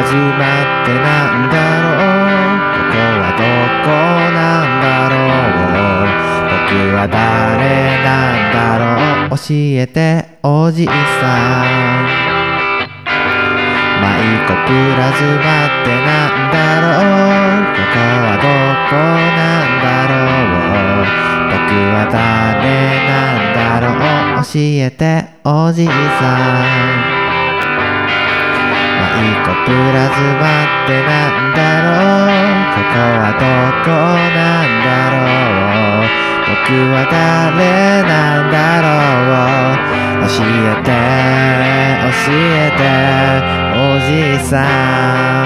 ズマってなんだろう、ここはどこなんだろう、僕は誰なんだろう、教えておじいさん。マイコプラズマってなんだろう、ここはどこなんだろう、僕は誰なんだろう、教えておじいさん。マイコプラズマってなんだろう、ここはどこなんだろう、僕は誰なんだろう、教えておじいさん。